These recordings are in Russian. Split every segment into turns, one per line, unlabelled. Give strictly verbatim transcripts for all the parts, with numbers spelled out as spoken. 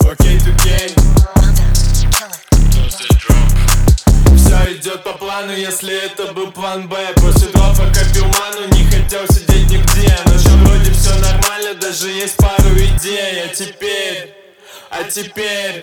Окей, ту кей. Все идет по плану, если это был план Б. После дропа копил ману, не хотел сидеть нигде. Но что вроде все нормально, даже есть пару идей. А теперь, а теперь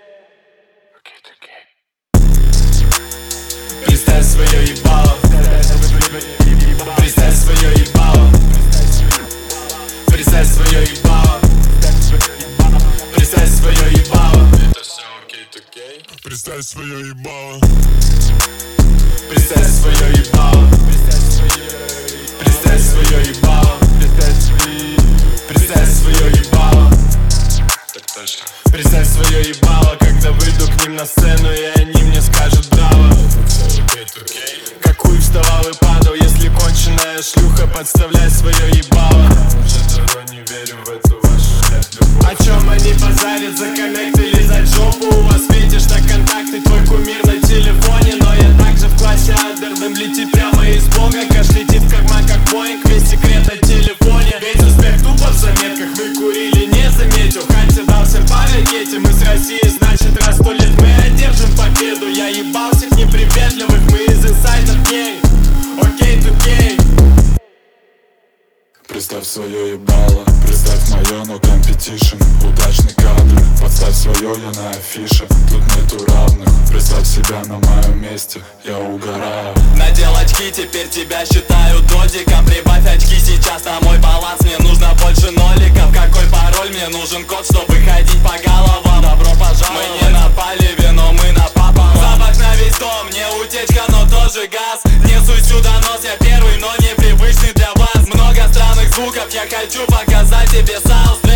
представь свое ебало. Представь свое ебало. Представь свое ебало. Представь свое ебало. Это все окей, ту кей.
Представь свое ебало.
Представь свое ебало. Представь свое ебало. Представь свое ебало.
Так точно.
Представь свое ебало, когда выйду к ним на сцену, и они мне скажут браво. Какую вставал и падал, если конченая шлюха подставляет свое ебало.
Уже давно не верю в эту вашу любовь.
О чем они базарят, за коннект или за жопу? У вас видишь на контакты, твой кумир на телефоне. Но я также в классе андердом, летит прямо из бога. Кэш летит в карман как Боинг, весь секрет на телефоне. Весь успех тупо в заметках, вы курили, не заметил. Хатя дал всем по ракете, мы с России, значит раз сто лет мы одержим победу. Я ебал всех неприветливых, мы из инсайдер гей. Окей, ту кей.
Представь свое ебало, представь мое, но компетишн. Удачный кадр, подставь свое, я на афише. Тут нету равных, представь себя на моем месте, я угораю.
Надел очки, теперь тебя считаю додиком. Прибавь очки сейчас на мой баланс, мне нужно больше ноликов. Какой пароль, мне нужен код, чтобы ходить по головам. Добро пожаловать. Мы не на палеве, но мы на пополам. Запах на весь дом, не утечка, но тоже газ. Несу сюда нос, я первый, но непривычный для вас. Много странных звуков, я хочу показать тебе саунд.